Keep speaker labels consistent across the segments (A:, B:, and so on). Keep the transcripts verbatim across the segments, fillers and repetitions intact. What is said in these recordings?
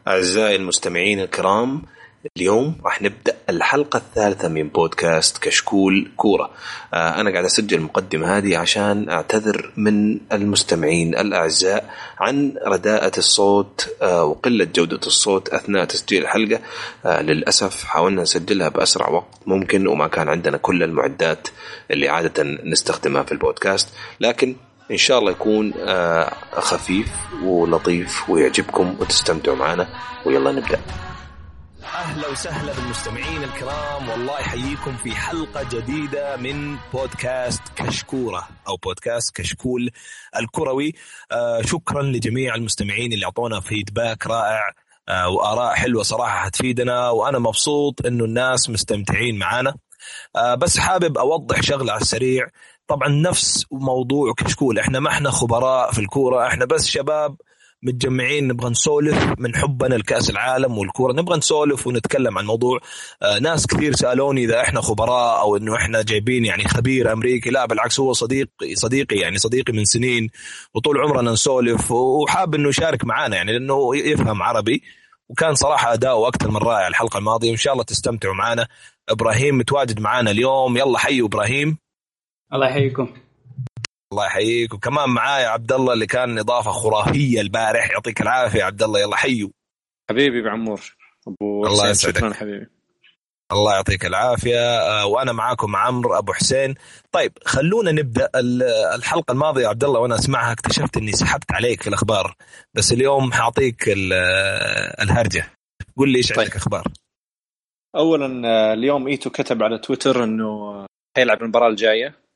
A: أعزائي المستمعين الكرام، اليوم راح نبدأ الحلقة الثالثة من بودكاست كشكول كورة. آه أنا قاعد أسجل المقدمة هذه عشان أعتذر من المستمعين الأعزاء عن رداءة الصوت آه وقلة جودة الصوت أثناء تسجيل الحلقة. آه للأسف حاولنا نسجلها بأسرع وقت ممكن وما كان عندنا كل المعدات اللي عادة نستخدمها في البودكاست، لكن إن شاء الله يكون آه خفيف ولطيف ويعجبكم وتستمتعوا معنا. ويلا نبدأ.
B: أهلا وسهلا بالمستمعين الكرام، والله يحييكم في حلقة جديدة من بودكاست كشكورة أو بودكاست كشكول الكروي. آه شكرا لجميع المستمعين اللي أعطونا فيدباك رائع آه وآراء حلوة صراحة هتفيدنا، وأنا مبسوط إنه الناس مستمتعين معنا. آه بس حابب أوضح شغلة على السريع. طبعا نفس موضوع كشكول، احنا ما احنا خبراء في الكورة، احنا بس شباب متجمعين نبغى نسولف من حبنا لكأس العالم والكورة، نبغى نسولف ونتكلم عن موضوع. آه ناس كثير سألوني إذا إحنا خبراء أو إنه إحنا جايبين يعني خبير أمريكي. لا بالعكس، هو صديقي صديقي يعني صديقي من سنين وطول عمرنا نسولف، وحاب إنه يشارك معنا يعني لأنه يفهم عربي، وكان صراحة أداؤه أكثر من رائع الحلقة الماضية، وإن شاء الله تستمتعوا معنا. إبراهيم متواجد معنا اليوم، يلا حيوا إبراهيم.
C: الله يحييكم.
B: الله يحييك. وكمان معايا عبد الله اللي كان إضافة خرافية البارح، يعطيك العافية عبد الله. يلا حيو
D: حبيبي بعمور أبو
B: الله
D: حسين. شكرا حبيبي.
B: الله يعطيك العافية. وأنا معاكم عمرو أبو حسين. طيب خلونا نبدأ الحلقة الماضية عبد الله وأنا أسمعها اكتشفت أني سحبت عليك في الأخبار، بس اليوم حاعطيك الهرجة. قل لي إيش
D: طيب.
B: عندك أخبار؟
D: أولا اليوم إيتو كتب على تويتر أنه هيلعب المباراة الجاية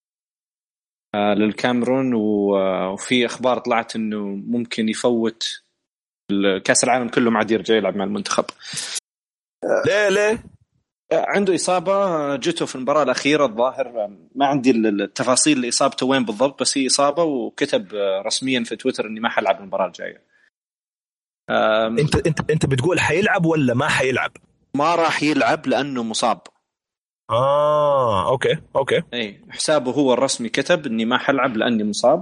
D: للكاميرون، وفي أخبار طلعت أنه ممكن يفوت الكأس العالم كله مع يرجع يلعب مع المنتخب.
B: ليه ليه؟
D: عنده إصابة جته في المباراة الأخيرة الظاهر، ما عندي التفاصيل لإصابته وين بالضبط، بس هي إصابة، وكتب رسميا في تويتر أني ما حلعب المباراة الجاية.
B: أنت أنت أنت بتقول حيلعب ولا ما حيلعب؟
D: ما راح يلعب لأنه مصاب.
B: آه أوكي أوكي.
D: أي حسابه هو الرسمي كتب إني ما حلعب لأني مصاب،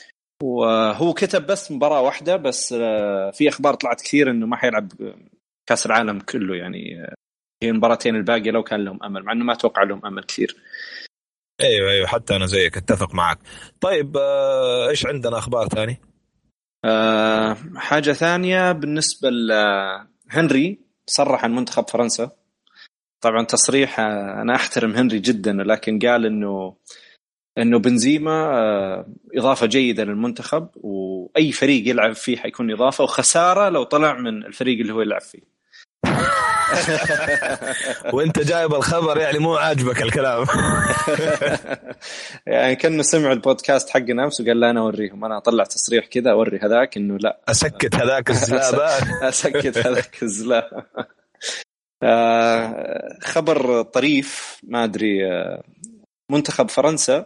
D: وهو كتب بس مباراة واحدة بس. في أخبار طلعت كثير إنه ما حيلعب كأس العالم كله، يعني هي المباراتين الباقية لو كان لهم أمل، مع إنه ما أتوقع لهم أمل كثير.
B: أيوة أيوة حتى أنا زيك أتفق معك. طيب آه إيش عندنا أخبار ثاني؟
D: آه حاجة ثانية بالنسبة لهنري، صرح عن منتخب فرنسا. طبعا تصريح أنا أحترم هنري جدا، لكن قال إنه إنه بنزيما إضافة جيدة للمنتخب، وأي فريق يلعب فيه حيكون إضافة، وخسارة لو طلع من الفريق اللي هو يلعب فيه.
B: وانت جايب الخبر يعني مو عاجبك الكلام.
D: يعني كأنه سمع البودكاست حقنا أمس وقال لا أنا أوريهم، أنا أطلع تصريح كذا أوري هذاك إنه لا
B: أسكت هذاك الزلاب.
D: أسكت هذاك الزلاب. آه خبر طريف ما أدري. آه منتخب فرنسا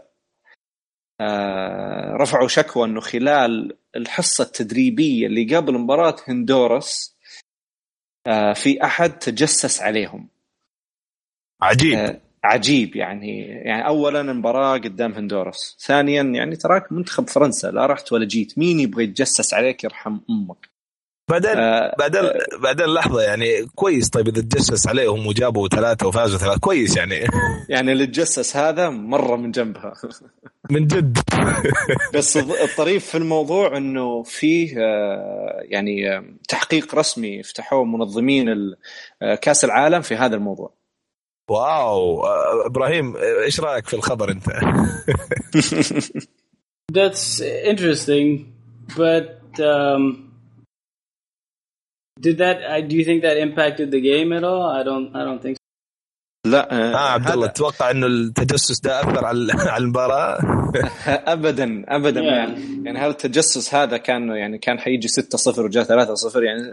D: آه رفعوا شكوى أنه خلال الحصة التدريبية اللي قبل مباراة هندورس آه في أحد تجسس عليهم.
B: عجيب.
D: آه عجيب يعني يعني أولا المباراة قدام هندورس، ثانيا يعني تراك منتخب فرنسا لا رحت ولا جيت، مين يبغى يتجسس عليك يرحم أمك.
B: بعدين
D: آه
B: بعدين بعدين لحظة يعني كويس. طيب إذا تجسس عليهم وجابوا ثلاثة وفازوا ثلاثة كويس يعني. يعني
D: اللي تجسس هذا مرة من جنبها
B: من جد.
D: بس الطريف في الموضوع إنه فيه يعني تحقيق رسمي فتحوه منظمين كأس العالم في هذا الموضوع.
B: واو. إبراهيم إيش رأيك في الخبر أنت؟
C: That's interesting, but um... Did that? Uh, do you think that impacted the game at all? I don't. I don't think so.
D: لا
B: آه عبد الله تتوقع إنه التجسس ده أثر على على المباراة؟
D: أبدا أبدا yeah. يعني يعني هل التجسس هذا كان يعني كان حيجي ستة صفر وجاء ثلاثة صفر يعني.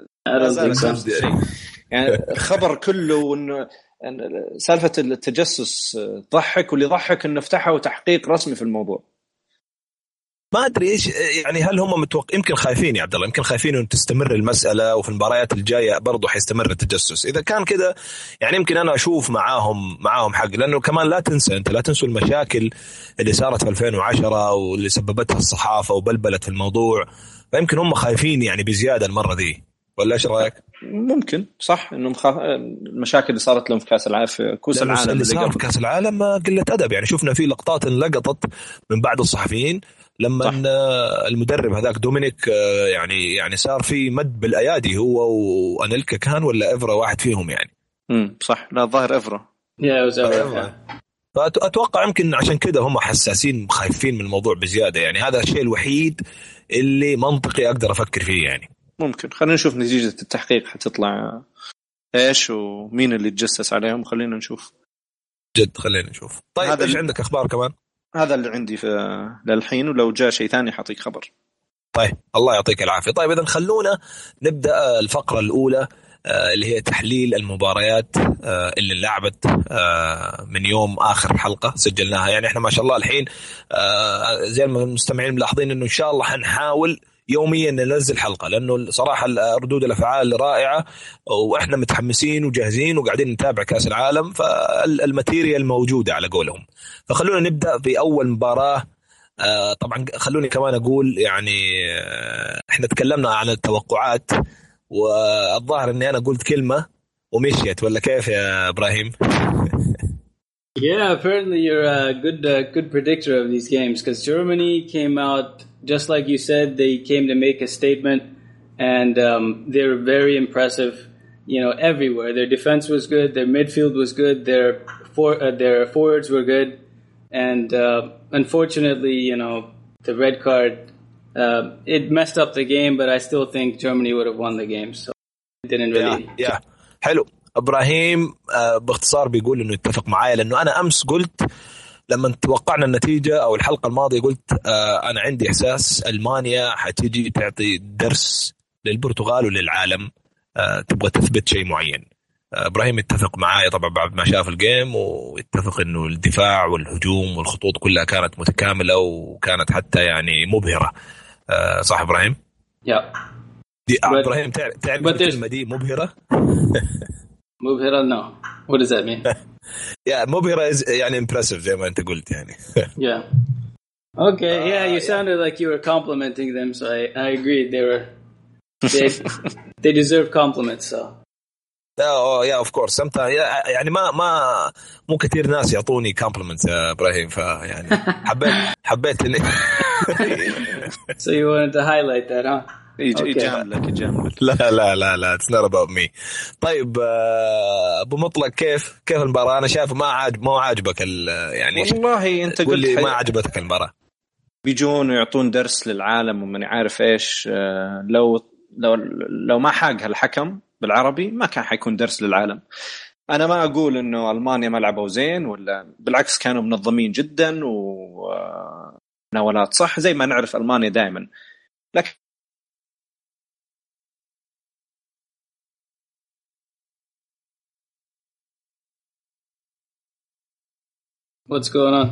D: يعني الخبر كله إنه سالفة التجسس ضحك، واللي ضحك إنه فتحوا تحقيق رسمي في الموضوع.
B: ما أدري إيش يعني، هل هم متوقع يمكن خايفين يا عبد الله، يمكن خايفين إنه تستمر المسألة وفي المباريات الجاية برضو حيستمر التجسس. إذا كان كده يعني يمكن أنا أشوف معاهم معاهم حق، لأنه كمان لا تنسى أنت لا تنسوا المشاكل اللي صارت في ألفين وعشرة واللي سببتها الصحافة وبلبلت الموضوع، فيمكن هم خايفين يعني بزيادة المرة دي. ولا ايش رايك؟
D: ممكن صح انه مخ... المشاكل اللي صارت لهم في كاس العالم في كؤوس العالم
B: اللي صار في كاس العالم قله ادب يعني. شفنا في لقطات انلقطت من بعض الصحفيين لما صح. المدرب هذاك دومينيك يعني يعني صار في مد بالايادي هو وانيلكا كان ولا ايفرا واحد فيهم يعني.
D: امم صح لا الظاهر ايفرا.
C: يا ايفرا.
B: فاتوقع يمكن عشان كده هم حساسين خايفين من الموضوع بزياده يعني. هذا الشيء الوحيد اللي منطقي اقدر افكر فيه يعني.
D: ممكن خلينا نشوف نتيجه التحقيق حتطلع ايش ومين اللي تجسس عليهم. خلينا نشوف
B: جد خلينا نشوف. طيب ايش اللي... عندك اخبار كمان؟
D: هذا اللي عندي في للحين ولو جاء شيء ثاني حاعطيك خبر.
B: طيب الله يعطيك العافيه. طيب اذا خلونا نبدا الفقره الاولى اللي هي تحليل المباريات اللي لعبت من يوم آخر حلقة سجلناها يعني. احنا ما شاء الله الحين زي ما المستمعين ملاحظين انه ان شاء الله حنحاول يوميا ننزل حلقة لانه صراحة ردود الافعال رائعة واحنا متحمسين وجاهزين وقاعدين نتابع كاس العالم فالماتيريال موجودة على قولهم. فخلونا نبدأ بأول مباراة. طبعا خلوني كمان اقول يعني احنا تكلمنا عن التوقعات والظاهر اني انا قلت كلمه ومشيت ولا كيف يا ابراهيم؟
C: Yeah, apparently you're a good uh, good predictor of these games because Germany came out just like you said. They came to make a statement, and um, they're very impressive. You know, everywhere their defense was good, their midfield was good, their for uh, their forwards were good, and uh, unfortunately, you know, the red card. Uh, it messed up the game, but I still think Germany would have won the game. So it didn't really.
B: Yeah, yeah. حلو. إبراهيم uh, باختصار بيقول إنه يتفق معايا لأنه أنا أمس قلت لما توقعنا النتيجة أو الحلقة الماضية قلت uh, أنا عندي إحساس ألمانيا حتيجي تعطي درس للبرتغال وللعالم. uh, تبغى تثبت شيء معين. uh, إبراهيم يتفق معايا طبعا بعد ما شاف الجيم ويتفق إنه الدفاع والهجوم والخطوط كلها كانت متكاملة وكانت حتى يعني مبهرة. Uh, صح إبراهيم؟
C: Yeah.
B: دي but, إبراهيم تعرف الكلمة دي مبهرة؟
C: مبهرة no. What does that mean?
B: yeah, مبهرة is يعني impressive زي ما أنت قلت يعني.
C: yeah. Okay. Uh, yeah, you yeah. sounded like you were complimenting them, so I I agreed they were they they deserve compliments. So.
B: Oh yeah, of course. Sometimes يعني ما ما مو كثير ناس يعطوني compliments يا إبراهيم فيعني حبيت حبيت إني.
C: So you wanted to highlight that, huh?
D: يجاملك يجاملك.
B: لا لا لا لا it's not about me. طيب أبو مطلق كيف كيف المباراة؟ أنا شايف ما عاجب ما عاجبك يعني.
D: والله أنت قلت
B: ما عجبتك المباراة.
D: بيجون ويعطون درس للعالم ومن يعرف إيش. لو لو لو ما حاجها الحكم بالعربي ما كان حيكون درس للعالم. أنا ما أقول إنه ألمانيا ما لعبوا زين ولا بالعكس كانوا منظمين جدا ونوالات صح زي ما نعرف ألمانيا دائما. لكن
C: What's going on?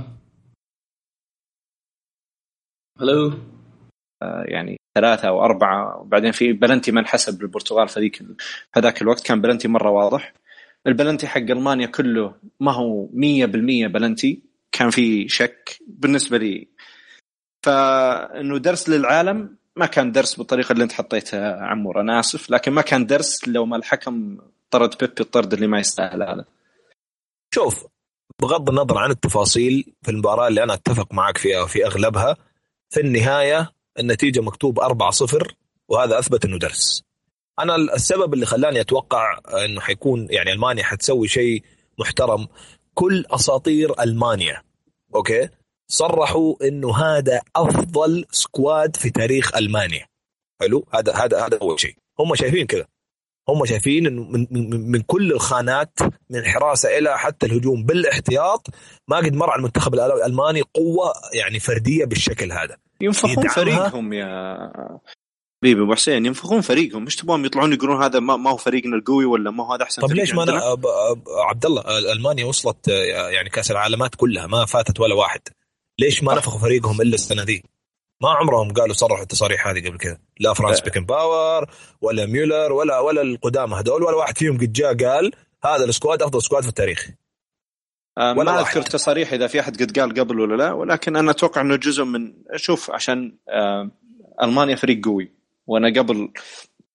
C: Hello.
D: يعني ثلاثة أو أربعة وبعدين في بلنتي ما انحسب للبرتغال في ذيك هذاك الوقت كان بلنتي مرة واضح. البلنتي حق ألمانيا كله ما هو مية بالمية بلنتي كان في شك بالنسبة لي. فإنه درس للعالم ما كان درس بالطريقة اللي أنت حطيتها عمور أنا آسف لكن ما كان درس لو ما الحكم طرد بيبي الطرد اللي ما يستاهل هذا.
B: شوف بغض النظر عن التفاصيل في المباراة اللي أنا أتفق معك فيها وفي أغلبها في النهاية النتيجة مكتوب أربعة صفر وهذا أثبت أنه درس. أنا السبب اللي خلاني أتوقع أنه حيكون يعني ألمانيا حتسوي شيء محترم كل أساطير ألمانيا أوكي صرحوا أنه هذا أفضل سكواد في تاريخ ألمانيا. حلو هذا هذا هذا أول شيء هم شايفين كذا. هم شايفين إنه من, من, من كل الخانات من الحراسة إلى حتى الهجوم بالاحتياط ما قد مر على المنتخب الألماني قوة يعني فردية بالشكل هذا.
D: ينفخون فريقهم يا بيبي أبو حسين ينفخون فريقهم مش تبغون يطلعون يقولون هذا ما هو فريقنا القوي ولا ما هو هذا أحسن.
B: طب ليش ما أنا عبد الله ألمانيا وصلت يعني كأس العالمات كلها ما فاتت ولا واحد ليش ما نفخوا فريقهم إلا السنة دي؟ ما عمرهم قالوا صرحوا التصاريح هذه قبل كذا لا فرانس بيكن باور ولا ميولر ولا ولا القدامى هذول ولا واحد فيهم قد جاء قال هذا السكواد أفضل سكواد في التاريخ.
D: آه ما أذكر تصاريح إذا في أحد قد قال قبل ولا لا ولكن أنا أتوقع إنه جزء من شوف عشان آه ألمانيا فريق قوي وأنا قبل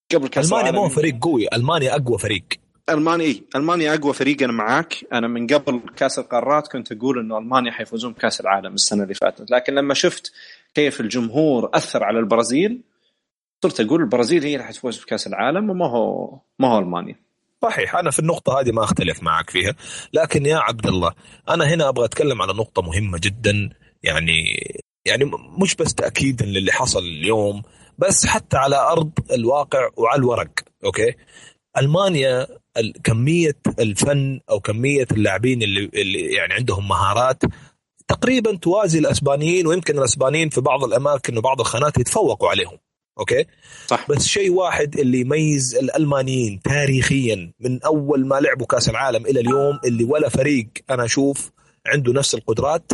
D: قبل كاس
B: المانيا
D: العالم.
B: مو فريق قوي، المانيا اقوى فريق.
D: المانيا المانيا اقوى فريق، انا معاك. انا من قبل كاس القارات كنت اقول انه المانيا حيفوزون بكاس العالم السنه اللي فاتت، لكن لما شفت كيف الجمهور اثر على البرازيل صرت اقول البرازيل هي اللي حتفوز بكاس العالم وما هو ما هو المانيا.
B: صحيح، أنا في النقطة هذه ما أختلف معك فيها، لكن يا عبد الله أنا هنا أبغى أتكلم على نقطة مهمة جدا، يعني يعني مش بس تأكيدا للي حصل اليوم، بس حتى على أرض الواقع وعلى الورق. أوكي، ألمانيا كمية الفن أو كمية اللاعبين اللي, اللي يعني عندهم مهارات تقريبا توازي الأسبانيين، ويمكن الأسبانيين في بعض الأماكن وبعض الخانات يتفوقوا عليهم. أوكي
D: صح.
B: بس شيء واحد اللي يميز الألمانيين تاريخيا من أول ما لعبوا كأس العالم إلى اليوم، اللي ولا فريق أنا أشوف عنده نفس القدرات،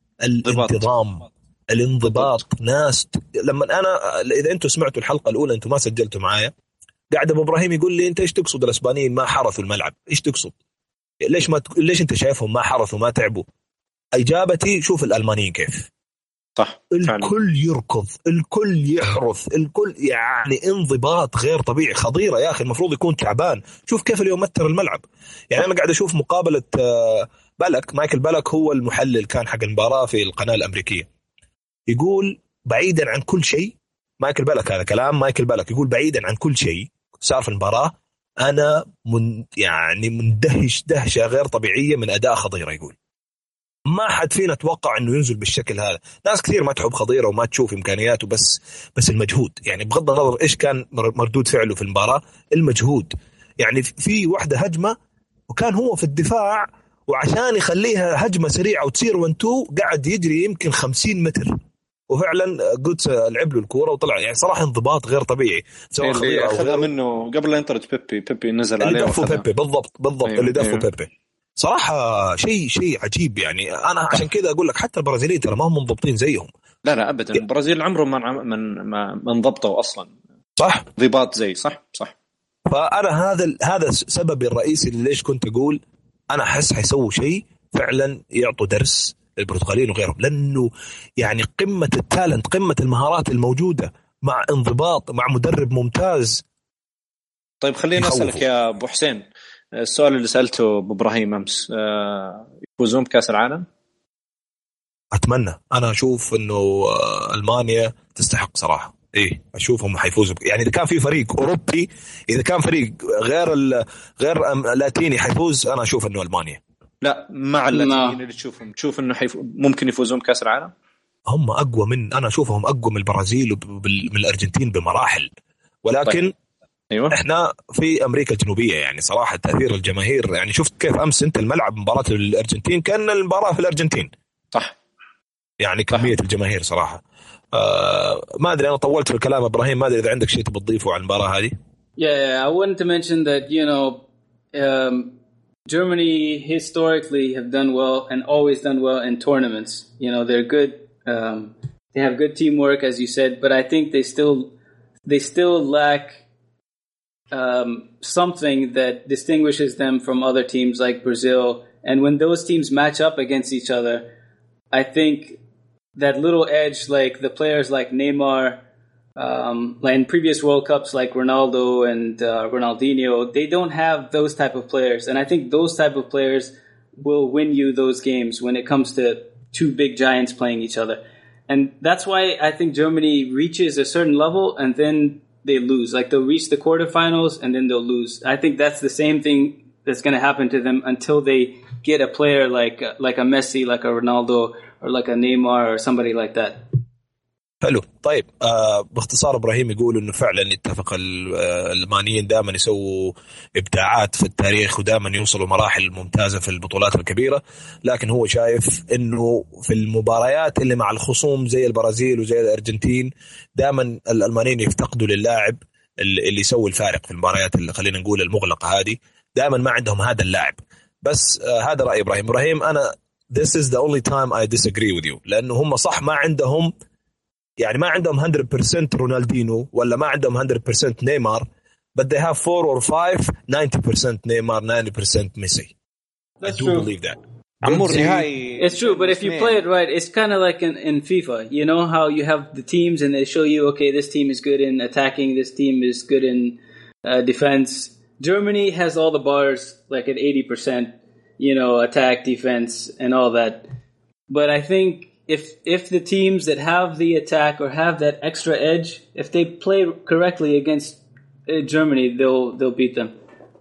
B: الانتظام، الانضباط. ناس لما أنا إذا أنتوا سمعتوا الحلقة الأولى أنتوا ما سجلتوا معايا، قاعد أبو إبراهيم يقول لي أنت إيش تقصد الأسبانيين ما حرثوا الملعب؟ إيش تقصد؟ ليش ما ت... ليش أنت شايفهم ما حرثوا ما تعبوا؟ إجابتي شوف الألمانيين كيف
D: صح،
B: الكل يركض، الكل يحرث، الكل يعني انضباط غير طبيعي. خضيرة يا أخي، المفروض يكون تعبان. شوف كيف اليوم متر الملعب. يعني أنا قاعد أشوف مقابلة بالك، مايكل بالك هو المحلل كان حق المباراة في القناة الأمريكية، يقول بعيدا عن كل شيء، مايكل بالك هذا كلام مايكل بالك، يقول بعيدا عن كل شيء صار في المباراة أنا من يعني مندهش دهشة غير طبيعية من أداء خضيرة. يقول ما حد فينا توقع انه ينزل بالشكل هذا. ناس كثير ما تحب خضيره وما تشوف امكانياته، بس بس المجهود، يعني بغض النظر ايش كان مردود فعله في المباراه، المجهود. يعني في واحده هجمه وكان هو في الدفاع، وعشان يخليها هجمه سريعه وتصير واحد اثنين قاعد يجري يمكن خمسين متر، وفعلا قدس لعب له الكوره وطلع. يعني صراحه انضباط غير طبيعي.
D: سواء خضيره اخذها منه قبل لا ينطرد بيبي بيبي نزل عليه
B: دفو بيبي بالضبط بالضبط
D: أيوه.
B: اللي دفو
D: أيوه.
B: بيبي صراحة شيء شيء عجيب. يعني أنا عشان كذا أقول لك حتى البرازيليين ترى ما هم منضبطين زيهم.
D: لا لا أبدا، البرازيل عمرهم ما من ما من ضبطوا أصلا.
B: صح،
D: ضباط زي صح صح.
B: فأنا هذا هذا السبب الرئيسي اللي ليش كنت أقول أنا أحس حيسووا شيء فعلا يعطوا درس للبرتغاليين وغيرهم، لأنه يعني قمة التالنت، قمة المهارات الموجودة مع انضباط مع مدرب ممتاز.
D: طيب خليني أسألك يا أبو حسين السؤال اللي سألته بإبراهيم أمس، يفوزون بكأس العالم؟
B: أتمنى. أنا أشوف إنه ألمانيا تستحق صراحة. إيه أشوفهم حيفوزوا. يعني إذا كان في فريق أوروبي، إذا كان فريق غير ال غير لاتيني حيفوز، أنا أشوف إنه ألمانيا.
D: لا مع اللاتينيين اللي تشوفهم تشوف إنه حيف... ممكن يفوزون بكأس العالم؟
B: هم أقوى من أنا أشوفهم أقوى من البرازيل ومن الأرجنتين بمراحل، ولكن طيب. أيوة. إحنا في أمريكا الجنوبية، يعني صراحة تأثير الجماهير، يعني شفت كيف أمس أنت الملعب مباراة الأرجنتين كان المباراة في الأرجنتين
D: صح،
B: يعني كمية صح. الجماهير صراحة. آه ما أدري أنا طولت في الكلام إبراهيم، ما أدري إذا عندك شيء تضيفه على المباراة هذه.
C: Yeah, I wanted to mention that you know um, Germany historically have done well and always done well in tournaments. You know they're good. Um, they have good teamwork, as you said, but I think they still they still lack Um, something that distinguishes them from other teams like Brazil. And when those teams match up against each other, I think that little edge, like the players like Neymar, um, like in previous World Cups like Ronaldo and uh, Ronaldinho, they don't have those type of players. And I think those type of players will win you those games when it comes to two big giants playing each other. And that's why I think Germany reaches a certain level and then they lose. Like they'll reach the quarterfinals and then they'll lose. I think that's the same thing that's going to happen to them until they get a player like like a Messi, like a Ronaldo, or like a Neymar, or somebody like that.
B: حلو. طيب آه باختصار إبراهيم يقول إنه فعلا يتفق الألمانيين دائما يسووا إبداعات في التاريخ ودائما يوصلوا مراحل ممتازة في البطولات الكبيرة، لكن هو شايف إنه في المباريات اللي مع الخصوم زي البرازيل وزي الأرجنتين دائما الألمانيين يفتقدوا للاعب اللي يسوي الفارق في المباريات اللي خلينا نقول المغلقة هذه، دائما ما عندهم هذا اللاعب. بس آه هذا رأي إبراهيم. إبراهيم أنا this is the only time I disagree with you، لأنه هم صح ما عندهم يعني ما عندهم one hundred percent رونالدينو ولا ما عندهم one hundred percent نيمار، but they have four or five ninety percent نيمار ninety percent ميسي.
C: That's
B: I do
C: true.
B: believe that.
D: عمور نهائي.
C: It's true, but if you play it right, it's kind of like in, in FIFA. You know how you have the teams and they show you, okay, this team is good in attacking, this team is good in uh, defense. Germany has all the bars like at eighty percent, you know, attack, defense, and all that. But I think if if the teams that have the attack or have that extra edge, if they play correctly against uh, Germany, they'll they'll beat them.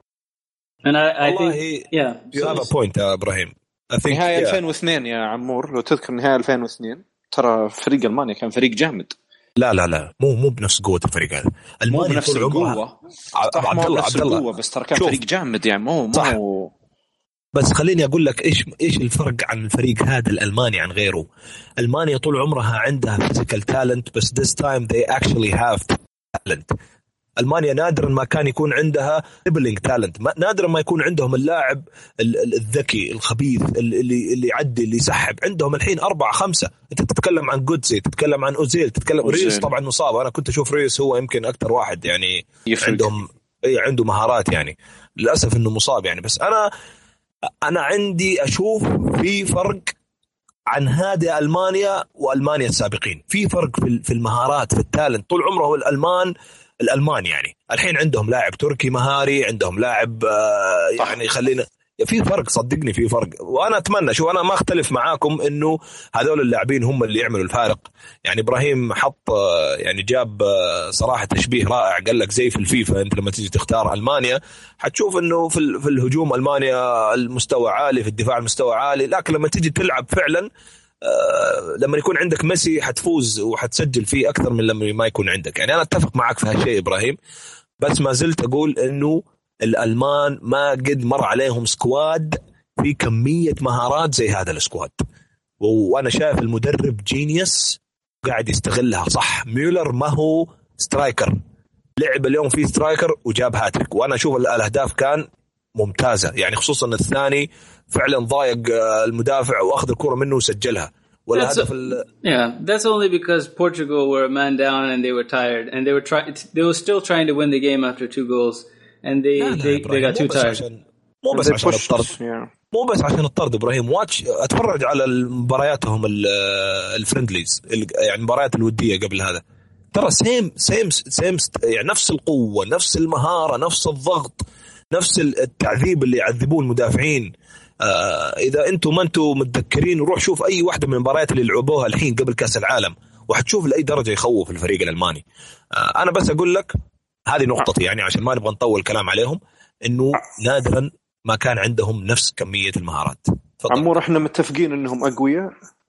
C: And I, I think, yeah.
B: You have a point, uh, Ibrahim.
D: نهاية yeah. ألفين واثنين يا عمور، لو تذكر نهاية ألفين واثنين ترى فريق ألمانيا كان فريق جامد.
B: لا لا لا مو مو بنفس قوة الفريق هذا.
D: ألمانيا بنفس القوة. عبد الله عبد الله بس ترى كان فريق جامد يعني مو مو.
B: بس خليني أقول لك إيش إيش الفرق عن الفريق هذا الألماني عن غيره. ألمانيا طول عمرها عندها physical talent بس this time they actually have talent. ألمانيا نادرا ما كان يكون عندها dribbling talent، نادرا ما يكون عندهم اللاعب الذكي الخبيث اللي اللي يعدي اللي يسحب. عندهم الحين أربعة خمسة. أنت تتكلم عن جودزي، تتكلم عن أوزيل، تتكلم أوزيل. ريس طبعا مصاب، أنا كنت أشوف ريس هو يمكن أكتر واحد يعني يفرق. عندهم أي عنده مهارات يعني، للأسف إنه مصاب يعني. بس أنا أنا عندي أشوف في فرق عن هذه ألمانيا وألمانيا السابقين. في فرق في في المهارات، في التالنت. طول عمره الألمان الألمان يعني الحين عندهم لاعب تركي مهاري، عندهم لاعب يعني خلينا في فرق، صدقني في فرق. وأنا أتمنى، شو أنا ما أختلف معاكم إنه هذول اللاعبين هم اللي يعملوا الفارق. يعني إبراهيم حط يعني جاب صراحة تشبيه رائع، قال لك زي في الفيفا أنت لما تيجي تختار ألمانيا حتشوف إنه في في الهجوم ألمانيا المستوى عالي، في الدفاع المستوى عالي، لكن لما تيجي تلعب فعلا آه لما يكون عندك ميسي حتفوز وحتسجل فيه أكثر من لما ما يكون عندك. يعني أنا أتفق معك في هالشيء إبراهيم، بس ما زلت أقول إنه الألمان ما قد مر عليهم سكواد في كمية مهارات زي هذا السكواد. وأنا شايف المدرب جينيوس قاعد يستغلها صح. ميولر ما هو سترايكر، لعب اليوم فيه سترايكر وجاب هاتريك، وأنا أشوف الأهداف كان ممتازة يعني، خصوصا الثاني فعلا ضايق المدافع واخذ الكرة منه وسجلها.
C: والهدف ال... yeah, that's only because Portugal were a man down and they were tired and they were trying they were still trying to win the game after two goals and they لا لا they, they got too tired. عشان...
B: مو بس عشان الطرد yeah. مو بس عشان الطرد إبراهيم. واتش اتفرج على مبارياتهم الفريندليز يعني المباريات الودية قبل هذا، ترى سيم سيم سيم يعني نفس القوة، نفس المهارة، نفس الضغط، نفس التعذيب اللي يعذبوه المدافعين. آه إذا أنتم ما أنتم متذكرين روح شوف أي واحدة من المباريات اللي لعبوها الحين قبل كأس العالم وحتشوف لأي درجة يخوف الفريق الألماني. آه أنا بس أقول لك هذه نقطتي يعني عشان ما نبغى نطول كلام عليهم، إنه نادرا ما كان عندهم نفس كمية المهارات.
D: عمور إحنا متفقين إنهم أقوياء،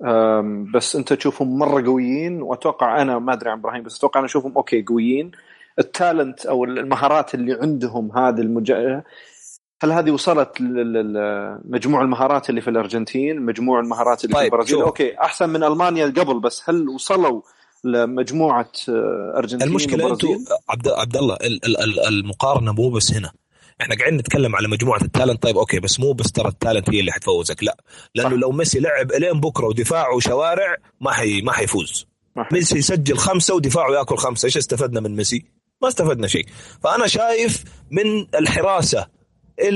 D: بس أنت تشوفهم مرة قويين، وأتوقع أنا ما أدري عن إبراهيم بس أتوقع أنا أشوفهم أوكي قويين. التالنت أو المهارات اللي عندهم هذه المجا... هل هذه وصلت لمجموع المهارات اللي في الأرجنتين، مجموع المهارات اللي طيب في البرازيل؟ أوكي أحسن من ألمانيا قبل، بس هل وصلوا لمجموعة أرجنتين
B: المشكلة
D: وبرازيل؟
B: أنتوا عبد عبد الله المقارنة مو بس هنا، احنا قاعدين نتكلم على مجموعة التالنت. طيب اوكي بس مو بس ترى التالنت هي اللي حتفوزك، لا، لانه صح. لو ميسي لعب الين بكره ودفاعه شوارع ما حي ما حيفوز. ميسي يسجل خمسة ودفاعه ياكل خمسة، ايش استفدنا من ميسي؟ ما استفدنا شيء. فانا شايف من الحراسة الى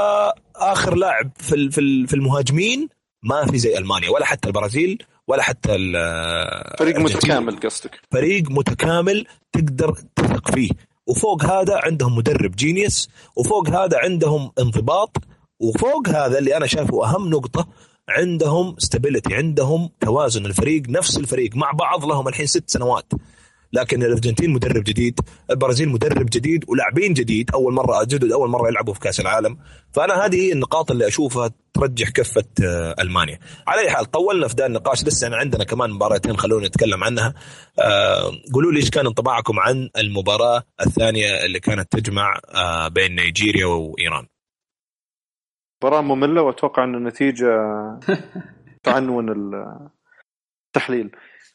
B: اخر لاعب في في المهاجمين ما في زي المانيا ولا حتى البرازيل ولا حتى
D: فريق متكامل. قصدك
B: فريق متكامل تقدر تثق فيه، وفوق هذا عندهم مدرب جينيوس، وفوق هذا عندهم انضباط، وفوق هذا اللي أنا شايفه أهم نقطة عندهم stability، عندهم توازن. الفريق نفس الفريق مع بعض لهم الحين ست سنوات، لكن الأرجنتين مدرب جديد، البرازيل مدرب جديد ولاعبين جديد أول مرة جدد أول مرة يلعبوا في كأس العالم. فأنا هذه هي النقاط اللي أشوفها ترجح كفة ألمانيا. على أي حال طولنا في ده النقاش، لسه عندنا كمان مباراتين خلونا نتكلم عنها. أه قولوا لي إيش كان انطباعكم عن المباراة الثانية اللي كانت تجمع أه بين نيجيريا وإيران؟
D: مباراة مملة، وأتوقع أن النتيجة تعنون التحليل.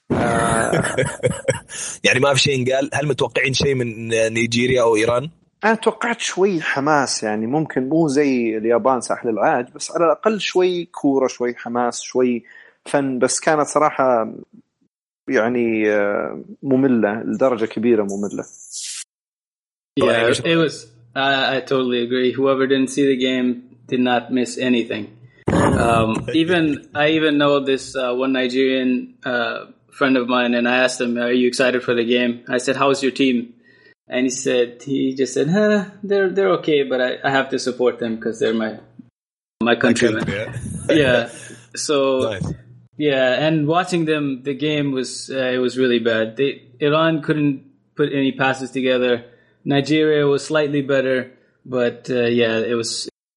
B: يعني ما في شيء قال. هل متوقعين شيء من نيجيريا أو إيران؟
D: أنا توقعت شوي حماس، يعني ممكن مو زي اليابان ساحل العاج، بس على الأقل شوي كورة، شوي حماس، شوي فن. بس كانت صراحة يعني مملة لدرجة كبيرة، مملة.
C: Yeah, it was. I, I totally agree. Whoever didn't see the game did not miss anything. Um, even I even know this uh, one Nigerian uh, friend of mine, and I asked him, "Are you excited for the game?" I said, "How's your team?" And he said, he just said, huh, "They're they're okay, but I, I have to support them because they're my my countrymen."
B: Yeah.
C: Yeah. So
B: Nice.
C: yeah, and watching them, the game was uh, it was really bad. They Iran couldn't put any passes together. Nigeria was slightly better, but uh, yeah, it was.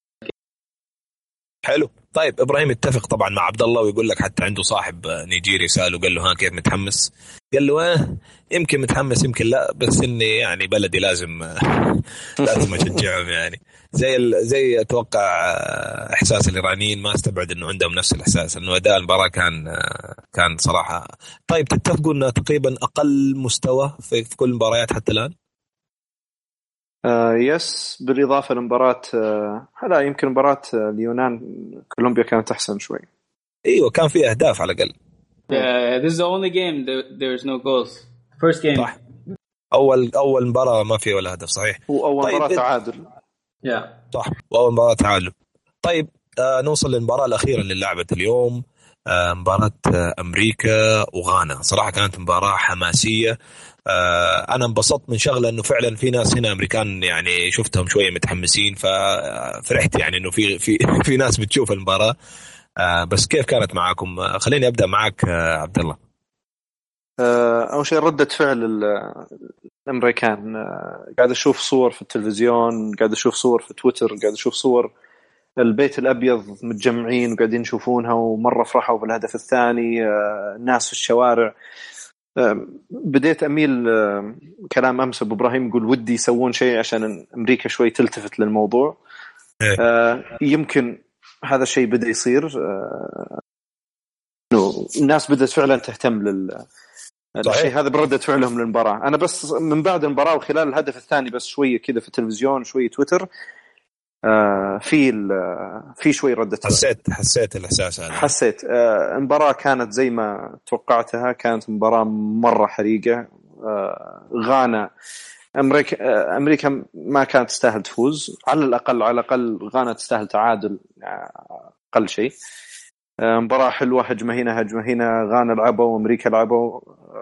B: حلو. طيب ابراهيم يتفق طبعا مع عبد الله ويقول لك حتى عنده صاحب نيجيري ساله قال له ها كيف متحمس؟ قال له اه يمكن متحمس يمكن لا، بس اني يعني بلدي لازم لازم اشجعهم يعني زي زي اتوقع احساس الايرانيين، ما استبعد انه عندهم نفس الاحساس، انه اداء المباراه كان كان صراحه. طيب تتفقوا انه تقريبا اقل مستوى في, في كل المباريات حتى الان؟
D: آه يس، بالإضافة لمباراة آه لا يمكن مباراة آه اليونان كولومبيا كانت أحسن شوي.
B: أيوة كان فيها أهداف على الأقل.
C: Yeah, this is the only game that there is no goals. First game.
B: صح. أول أول مباراة ما فيه ولا هدف صحيح.
D: وأول
B: طيب
D: مباراة تعادل.
C: Yeah.
B: صح. وأول مباراة تعادل. طيب آه نوصل للمباراة الأخيرة اللي لعبت اليوم، آه مباراة آه أمريكا وغانا. صراحة كانت مباراة حماسية. آه أنا انبسطت من شغلة إنه فعلا في ناس هنا أمريكان يعني شفتهم شوية متحمسين، ففرحت يعني إنه في في في ناس بتشوف المباراة. آه بس كيف كانت معاكم؟ آه خليني أبدأ معاك آه عبد الله.
D: آه أول شيء ردة فعل الأمريكان. آه قاعد أشوف صور في التلفزيون، قاعد أشوف صور في تويتر، قاعد أشوف صور البيت الأبيض متجمعين وقاعدين يشوفونها ومرة فرحوا بالهدف الثاني. آه الناس في الشوارع. بديت أميل كلام أمس أبو إبراهيم يقول ودي يسوون شيء عشان أمريكا شوي تلتفت للموضوع. يمكن هذا الشيء بدأ يصير. الناس بدأت فعلا تهتم للشيء هذا بردة فعلهم للمباراة. أنا بس من بعد المباراة وخلال الهدف الثاني بس شوية كذا في التلفزيون شوية تويتر في في شوي ردة
B: حسيت حسيت الإحساس هذا.
D: حسيت المباراة كانت زي ما توقعتها، كانت مباراة مرة حريقة. غانا أمريكا أمريكا ما كانت تستاهل تفوز، على الأقل على الأقل غانا تستاهل تعادل أقل شيء. مباراة حلوة، هجمة هنا هجمة هنا، غانا لعبوا وأمريكا لعبوا،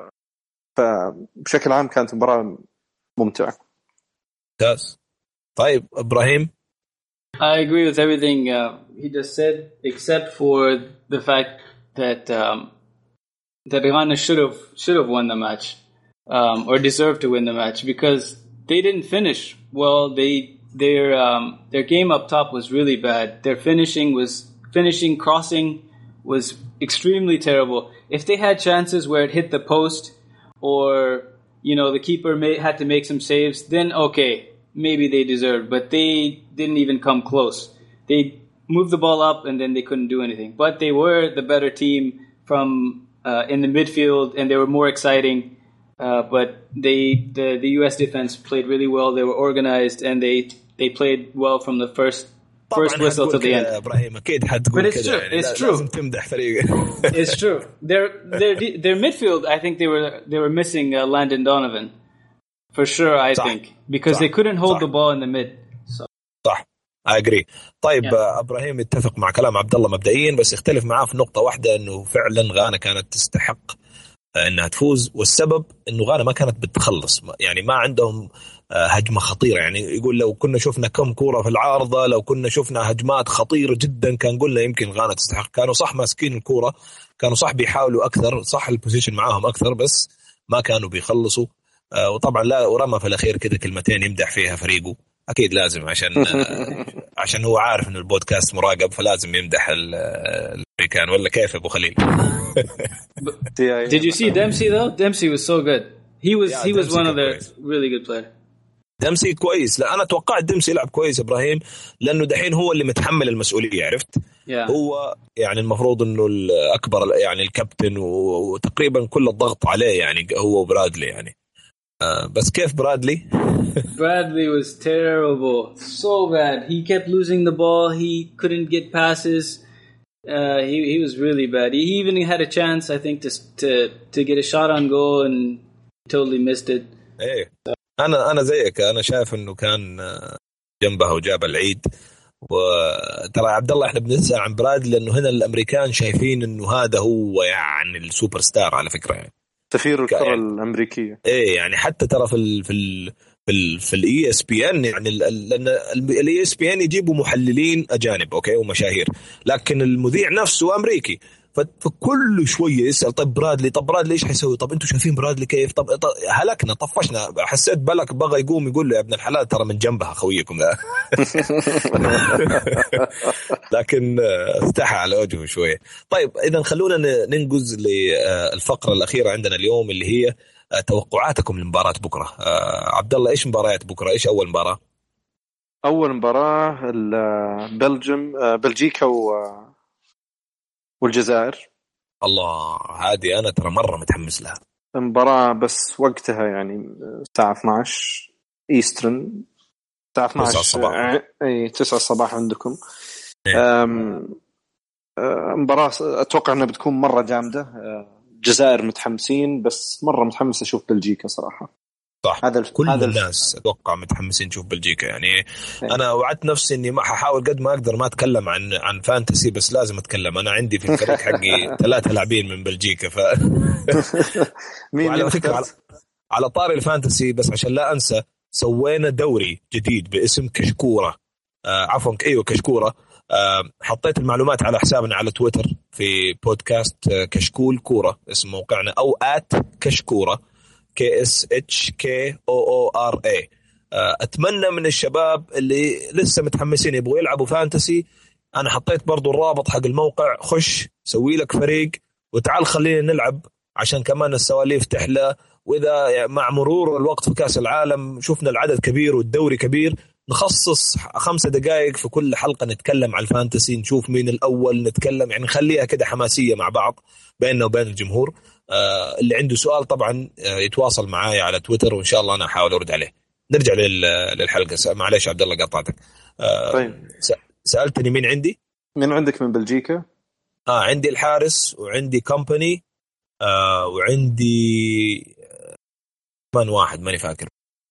D: فبشكل عام كانت مباراة ممتعة.
B: ممتاز. طيب إبراهيم.
C: I agree with everything uh, he just said, except for the fact that um, that Ghana should have should have won the match um, or deserved to win the match because they didn't finish well. They their um, their game up top was really bad. Their finishing was finishing crossing was extremely terrible. If they had chances where it hit the post or you know the keeper may, had to make some saves, then okay. Maybe they deserved, but they didn't even come close. They moved the ball up and then they couldn't do anything. But they were the better team from uh, in the midfield, and they were more exciting. Uh, but they the, the U S defense played really well. They were organized and they they played well from the first first whistle to the end.
B: إبراهيم أكيد حتقول
C: But it's true.
B: يعني
C: It's true.
B: لازم تمدح فريق.
C: It's true. Their their their midfield. I think they were they were missing uh, Landon Donovan. For sure, I
B: صح.
C: think because
B: صح.
C: they couldn't hold
B: صح.
C: the ball in the mid. So.
B: صح. I agree. طيب
C: Yeah.
B: إبراهيم يتفق مع كلام عبد الله مبدئيا، بس يختلف معاه في نقطة واحدة، إنه فعلا غانا كانت تستحق إنها تفوز، والسبب إنه غانا ما كانت بتخلص، يعني ما عندهم هجمة خطيرة. يعني يقول لو كنا شفنا كم كورة في العارضة، لو كنا شفنا هجمات خطيرة جدا كان قلنا يمكن غانا تستحق. كانوا صح ماسكين الكورة، كانوا صح بيحاولوا أكثر، صح البوزيشن معاهم أكثر، بس ما كانوا بيخلصوا. وطبعا لا ورمى في الأخير كده كلمتين يمدح فيها فريقه، أكيد لازم عشان عشان هو عارف إنه البودكاست مراقب، فلازم يمدح الأمريكان. ولا كيف أبو خليل؟
C: Did you see Dempsey though? Dempsey was so good. He was
B: Yeah,
C: he was
B: Dempsey
C: one of the
B: كويس.
C: really good players.
B: دمسي كويس. لا أنا توقعت دمسي يلعب كويس إبراهيم، لأنه دحين هو اللي متحمل المسؤولية، عرفت؟
C: Yeah.
B: هو يعني المفروض إنه الأكبر يعني الكابتن، وتقريبا كل الضغط عليه يعني هو وبرادلي يعني. آه بس كيف برادلي؟
C: Bradley was terrible, so bad. He kept losing the ball. He couldn't get passes. Uh, he he was really bad. He even had a chance, I think, to to to get a shot on goal and totally missed it.
B: إيه أنا أنا زيك، أنا شايف إنه كان جنبها وجاب العيد، وترى عبد الله احنا بنسأل عن برادلي لانه هنا الامريكان شايفين انه هذا هو يعني السوبر ستار على فكره يعني
D: تثير الكره
B: يعني
D: الامريكيه.
B: ايه يعني حتى ترى في ال في ال في ال في الاي اس بي ان يعني لان الاي اس بي ان يجيبوا محللين اجانب اوكي ومشاهير، لكن المذيع نفسه امريكي، فكل شويه يسال طب برادلي طب برادلي ايش حيسوي، طب انتم شايفين برادلي كيف، طب, طب هلكنا طفشنا. حسيت بلك بغى يقوم يقول له يا ابن الحلال ترى من جنبها خويكم ذا لكن استحى على وجهه شويه. طيب اذا خلونا ننجز للفقره الاخيره عندنا اليوم اللي هي توقعاتكم لمباراة بكرة. عبد الله ايش مباريات بكرة؟ ايش اول مباراة؟
D: اول مباراة بلجيم بلجيكا والجزائر.
B: الله هذه انا ترى مرة متحمس لها.
D: مباراة بس وقتها يعني الساعة اثنا عشر ايسترن، الساعة اثنا عشر الصباح. اي تسعة الصباح عندكم. مباراة اتوقع انها بتكون مرة جامدة. الجزائر متحمسين بس مرة متحمس اشوف بلجيكا صراحة.
B: صح هذا كل هذا الناس اتوقع متحمسين نشوف بلجيكا يعني. أي. انا وعدت نفسي اني ما ححاول قد ما اقدر ما اتكلم عن عن فانتسي، بس لازم اتكلم. انا عندي في الفريق حقي ثلاثة لاعبين من بلجيكا ف
D: مين
B: على فكرة على... على طاري الفانتسي بس عشان لا انسى، سوينا دوري جديد باسم كشكورة. آه عفوا ايوه كشكورة. آه حطيت المعلومات على حسابنا على تويتر في بودكاست كشكول كورة اسم موقعنا، او آت كشكورة كي اس اتش كي او او ار اي. اتمنى من الشباب اللي لسه متحمسين يبغوا يلعبوا فانتسي، انا حطيت برضو الرابط حق الموقع، خش سوي لك فريق وتعال خلينا نلعب عشان كمان السواليف تحلى. واذا مع مرور الوقت في كاس العالم شفنا العدد كبير والدوري كبير، نخصص خمسة دقائق في كل حلقة نتكلم عن الفانتسي، نشوف مين الأول، نتكلم يعني نخليها كده حماسية مع بعض بيننا وبين الجمهور. آه اللي عنده سؤال طبعا آه يتواصل معاي على تويتر وإن شاء الله أنا أحاول أرد عليه. نرجع للحلقة. معليش عبد الله قطعتك. آه
D: طيب.
B: سألتني مين عندي؟
D: مين عندك من بلجيكا؟
B: آه عندي الحارس وعندي كومباني آه وعندي من واحد ماني فاكر.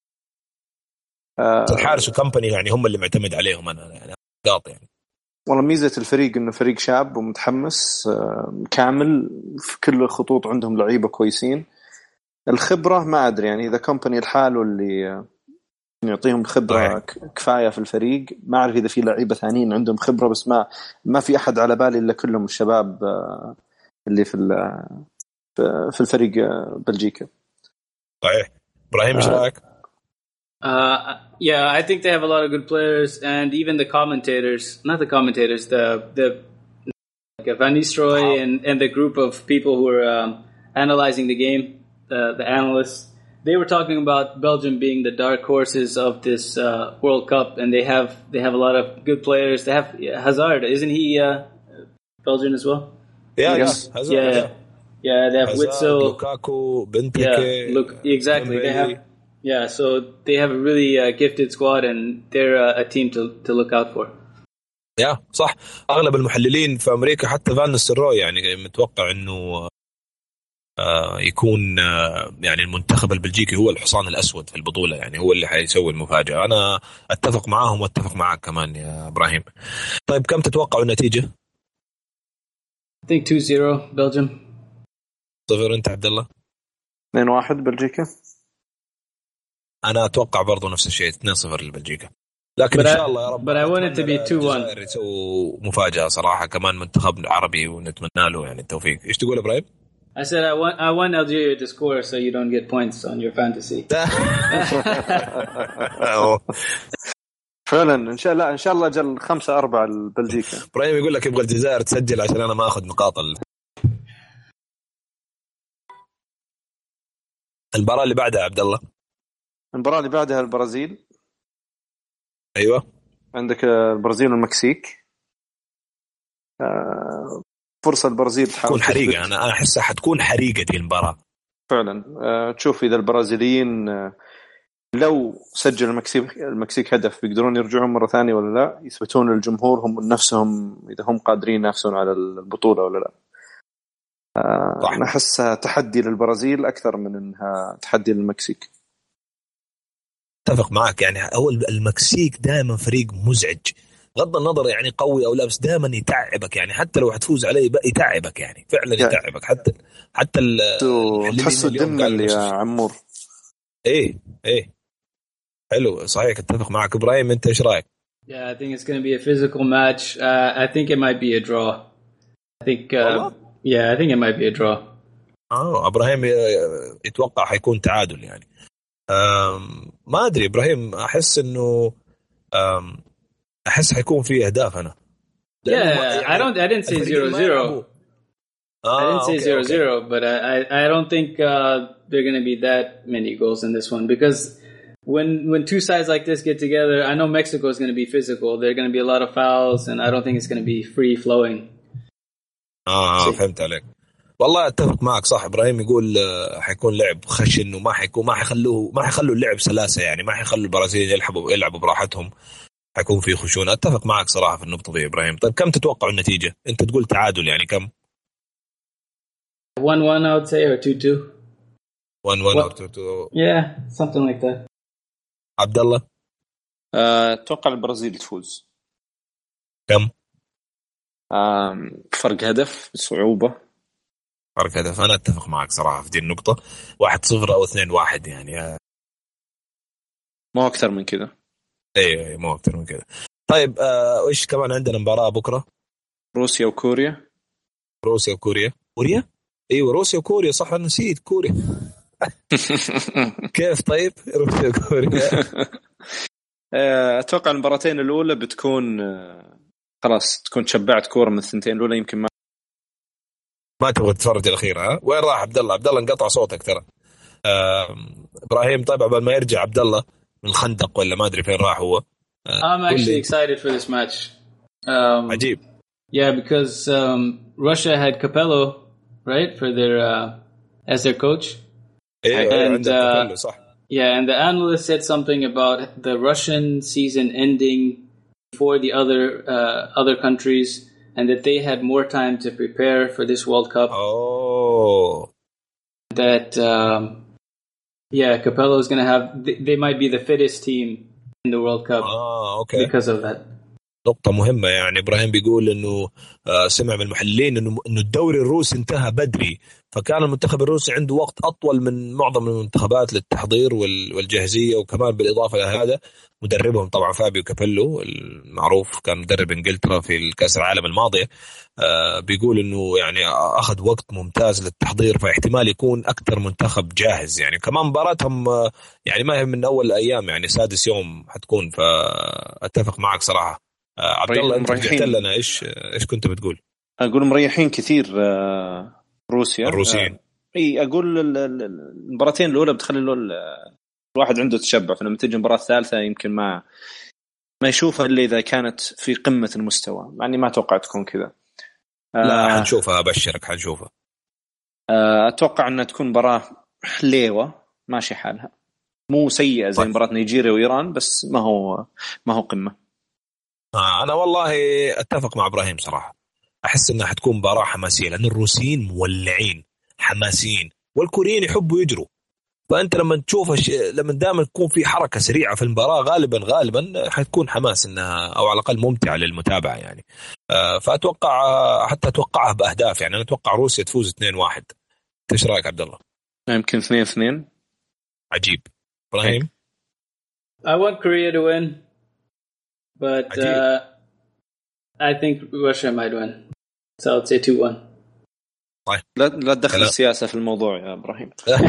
B: آه الحارس وكمباني يعني هم اللي معتمد عليهم أنا يعني قاطع يعني.
D: والله ميزة الفريق إنه فريق شاب ومتحمس آه كامل في كل الخطوط، عندهم لعيبة كويسين. الخبرة ما أدري يعني إذا كمباني الحال اللي آه يعطيهم خبرة كفاية في الفريق، ما أعرف إذا في لعيبة ثانيين عندهم خبرة، بس ما ما في أحد على بالي إلا كلهم الشباب آه اللي في في الفريق آه بلجيكا.
B: صحيح. إبراهيم إيش رأيك؟
C: Uh, yeah, I think they have a lot of good players, and even the commentators, not the commentators, the the like Van Nistelrooy and, and the group of people who are um, analyzing the game, the, the analysts, they were talking about Belgium being the dark horses of this uh, World Cup, and they have they have a lot of good players. They have Hazard, isn't he uh, Belgian as well?
B: Yeah, yes, Hazard.
C: Yeah, yeah, yeah. They have
B: Hazard,
C: Witsel,
B: Lukaku, Benteke.
C: Yeah, look exactly. They have. Yeah, so they have a really uh, gifted squad, and they're uh, a team to to look out for.
B: Yeah, صح. أغلب المحللين في أمريكا حتى فان نيستلروي يعني متوقع إنه آه يكون آه يعني المنتخب البلجيكي هو الحصان الأسود في البطولة، يعني هو اللي حيسوي المفاجأة. أنا أتفق معاهم وأتفق معك كمان يا إبراهيم. طيب كم تتوقعوا النتيجة؟
C: I think two zero Belgium.
B: صفر. أنت عبد الله؟
D: اثنين واحد بلجيكا.
B: أنا أتوقع برضو نفس الشيء اثنين صفر لبلجيكا، لكن
C: but
B: إن شاء الله يا رب.
C: But I want it to be two one.
B: يسوي مفاجأة صراحة، كمان منتخب عربي ونتمنى له يعني التوفيق. إيش تقول إبراهيم؟
C: I said I want I want Algeria to score so you don't get points on your fantasy.
D: فعلا إن شاء الله إن شاء الله جل خمسة أربعة لبلجيكا.
B: إبراهيم يقول لك يبغى الجزائر تسجل عشان أنا ما أخذ نقاط. المباراة اللي بعدها عبد الله.
D: المباراة اللي بعدها البرازيل.
B: أيوة.
D: عندك البرازيل والمكسيك. فرصة البرازيل
B: تكون حريقة. أنا أحسها حتكون حريقة دي المباراة.
D: فعلا. تشوف إذا البرازيليين لو سجل المكسيك المكسيك هدف بيقدرون يرجعون مرة ثانية ولا لا، يثبتون للجمهور هم نفسهم إذا هم قادرين ينافسون على البطولة ولا لا. أنا أحسها تحدي للبرازيل أكثر من إنها تحدي للمكسيك.
B: اتفق معك. يعني أول المكسيك دائما فريق مزعج بغض النظر يعني قوي او لا، بس دائما يتعبك يعني، حتى لو حتفوز عليه بقى يتعبك يعني، فعلا يتعبك. حتى حتى
D: تحسوا الدم اللي يا عمور.
B: ايه ايه حلو صحيح، اتفق معك. ابراهيم انت ايش رايك؟
C: Yeah, I think it's going to be a physical match. Uh, I think it might be a draw. I think uh, yeah, I think it might be a draw.
B: اه ابراهيم يتوقع حيكون تعادل يعني. ما ادري ابراهيم، احس انه احس حيكون في اهداف. انا
C: yeah يعني I don't I didn't say zero zero.
B: آه
C: I didn't say
B: okay,
C: zero
B: okay.
C: zero, but I I don't think uh, there're going to be that many goals in this one, because when when two sides like this get together, I know Mexico is going to be physical. There're going to be a lot of fouls, and I don't think it's going to be free flowing.
B: اه so, فهمت عليك. والله اتفق معك صح. ابراهيم يقول حيكون لعب خشن، وما حيكون ما حيخلوه ما حيخلوا اللعب سلاسه يعني، ما حيخلوا البرازيليين يلعبوا يلعبوا براحتهم، حيكون في خشونه. اتفق معك صراحه في النقطه دي ابراهيم. طيب كم تتوقع النتيجه؟ انت تقول تعادل يعني كم؟
C: one one I would say, or two two.
B: one one or two two.
C: Yeah, something like that.
B: عبد الله
D: اتوقع البرازيل تفوز.
B: كم؟
D: فرق هدف بصعوبه.
B: فرق هدف. أنا أتفق معك صراحة في دي النقطة، واحد صفر أو اثنين واحد يعني،
D: ما أكثر من كده.
B: أيوة ما أكثر من كده. طيب آه، إيش كمان عندنا مباراة بكرة؟
D: روسيا وكوريا.
B: روسيا وكوريا. كوريا؟ أيوة روسيا وكوريا صح، أنا نسيت كوريا. كيف طيب روسيا وكوريا؟
D: أتوقع المباراتين الأولى بتكون خلاص تكون تشبعت كورة من الثنتين الأولى، يمكن ما
B: ما تبغى تتفرج الأخيرة. ها وين راح عبد الله؟ عبد الله انقطع صوتك ترى. إبراهيم طيب قبل ما يرجع عبد الله من الخندق ولا ما أدري فين راح هو.
C: I'm actually excited for this match. Um,
B: عجيب.
C: Yeah, because um, Russia had Capello, right, for their uh, as their coach.
B: إيه and, uh, Capello, صح.
C: Yeah, and the analyst said something about the Russian season ending before the other uh, other countries, and that they had more time to prepare for this World Cup.
B: Oh.
C: That um, yeah, Capello is going to have. They, they might be the fittest team in the World Cup.
B: Oh, okay.
C: Because of that.
B: نقطة مهمة يعني. إبراهيم بيقول إنه سمع من المحللين إنه إنه الدوري الروسي انتهى بدري، فكان المنتخب الروسي عنده وقت أطول من معظم المنتخبات للتحضير والجاهزية، وكمان بالإضافة لهذا مدربهم طبعا فابيو كابيلو المعروف كان مدرب إنجلترا في الكأس العالم الماضية، بيقول إنه يعني أخذ وقت ممتاز للتحضير، فاحتمال يكون أكثر منتخب جاهز يعني. كمان مباراتهم يعني ما هي من أول الأيام يعني، سادس يوم حتكون، فأتفق معك صراحة. عبد الله انت رجعت لنا ايش ايش كنت بتقول؟
D: اقول مريحين كثير روسيا
B: الروسيين.
D: اي اقول المباراتين الاولى بتخلي الواحد عنده تشبع، فلما تجي المباراه الثالثه يمكن ما ما يشوفها الا اذا كانت في قمه المستوى، يعني ما اتوقع تكون كذا.
B: لا حنشوفها، ابشرك حنشوفها.
D: اتوقع انها تكون مباراه حليوه ماشي حالها، مو سيئه زي مباراه نيجيريا وايران، بس ما هو ما هو قمه.
B: أنا والله أتفق مع إبراهيم صراحة، أحس إنها حتكون مباراة حماسية، لأن الروسيين مولعين حماسيين والكوريين يحبوا يجروا، فأنت لما تشوف ش... لما دائما تكون في حركة سريعة في المباراة غالبا غالبا حتكون حماس إنها أو على الأقل ممتعة للمتابعة يعني. فأتوقع حتى أتوقعها بأهداف يعني، أنا أتوقع روسيا تفوز اثنين واحد. إيش رأيك عبد الله؟
D: يمكن اثنين اثنين.
B: عجيب. إبراهيم؟
C: I want Korea to win. But uh, I think Russia might win. So I'll say two one.
B: طيب
D: لا لا تدخل السياسة في الموضوع يا إبراهيم.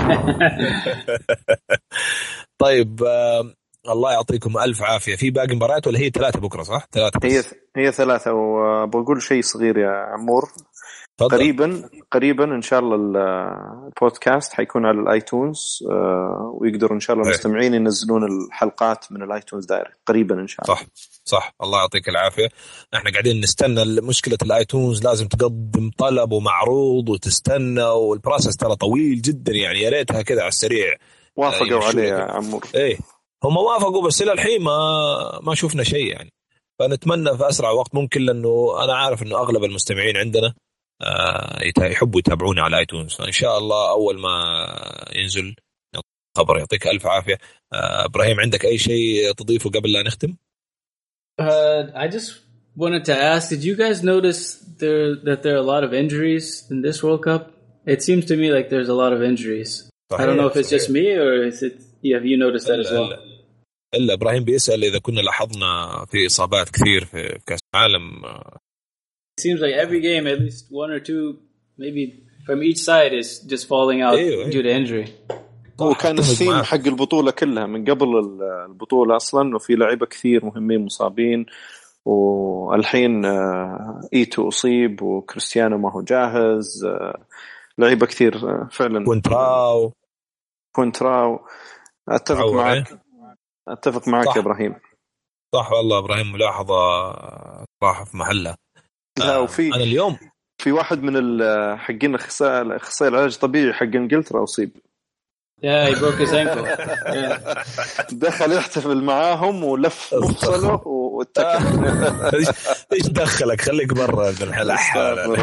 B: طيب آه، الله يعطيكم ألف عافية. في باقي مباريات ولا هي ثلاثة بكرة صح؟ ثلاثة بس.
D: هي هي ثلاثة. وبقول شيء صغير يا عمور. فضل. قريبا قريبا إن شاء الله البودكاست حيكون على الآيتونز، ويقدروا إن شاء الله المستمعين ينزلون الحلقات من الآيتونز دايركت قريبا إن شاء الله.
B: صح صح الله يعطيك العافية. احنا قاعدين نستنى مشكلة الآيتونز، لازم تقدم طلب ومعروض وتستنى، والبروسس ترى طويل جدا يعني، يا ريتها كذا على السريع.
D: وافقوا عليه يا عمور.
B: ايه هم وافقوا، بس إلى الحين ما ما شوفنا شيء يعني، فنتمنى في أسرع وقت ممكن، لأنه أنا عارف إنه أغلب المستمعين عندنا يحبوا يتابعوني على ايتونز، فان شاء الله اول ما ينزل خبر. يعطيك الف عافيه. ابراهيم عندك اي شيء تضيفه قبل لا نختم؟
C: Uh, I just wanted to ask, did you guys notice there that there are a lot of injuries in this World Cup? It seems to me like there's a lot of injuries. صحيح, I don't know if it's just me or is it, yeah, have you noticed that as well?
B: إلا إبراهيم بيسأل إذا كنا لاحظنا في إصابات كثير في كأس العالم.
C: It seems like every game at least one or two maybe from each side is just falling out أيوة, due to injury.
D: وكان الثيم حق البطولة كلها من قبل البطولة أصلاً وفي لعيبة كثير مهمين مصابين والحين إيتو أصيب وكريستيانو ما هو جاهز لعيبة كثير فعلاً
B: كونتراو
D: كونتراو أتفق معك أتفق معك يا إبراهيم
B: صح والله إبراهيم ملاحظة راح في محلها.
D: لا وفي
B: أنا اليوم
D: في واحد من الحقين أخصائي أخصائي العلاج الطبيعي حق إنجلترا أصيب.
C: Yeah, he broke his ankle. Yeah.
D: دخل يحتفل معاهم ولف مفصله واتكل.
B: ايش دخلك خليك برا من الحلقة.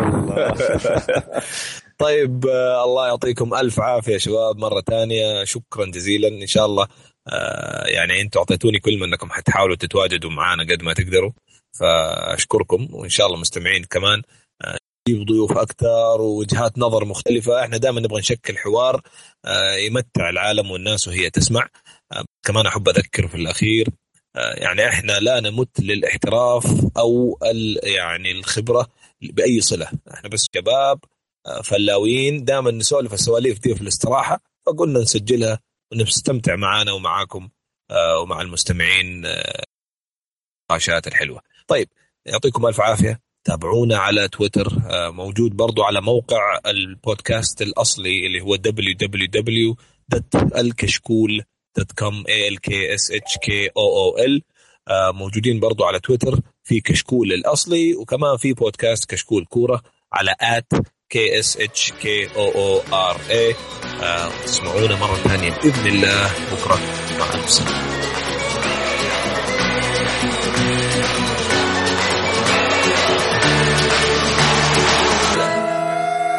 B: طيب الله يعطيكم ألف عافية شباب مرة تانية شكرا جزيلا إن شاء الله يعني أنتوا أعطيتوني كل ما أنكم حتحاولوا تتواجدوا معنا قد ما تقدروا فأشكركم وإن شاء الله مستمعين كمان نجيب ضيوف أكثر ووجهات نظر مختلفة. إحنا دائما نبغى نشكل حوار يمتع العالم والناس وهي تسمع. كمان أحب أذكر في الأخير يعني إحنا لا نمت للاحتراف أو يعني الخبرة بأي صلة. إحنا بس شباب فلاوين دائما نسولف السواليف دي في الاستراحة فقلنا نسجلها ونستمتع معانا ومعاكم ومع المستمعين النقاشات الحلوة. طيب يعطيكم ألف عافية. تابعونا على تويتر موجود برضو على موقع البودكاست الأصلي اللي هو دبليو دبليو دبليو دوت الكشكول دوت كوم إيه إل كي إس إتش كي أو أو إل. موجودين برضو على تويتر في كشكول الأصلي وكمان في بودكاست كشكول كورة على آت كي إس إتش كي أو أو آر إيه. تسمعونا مرة ثانية بإذن الله بكرة مع السلامة.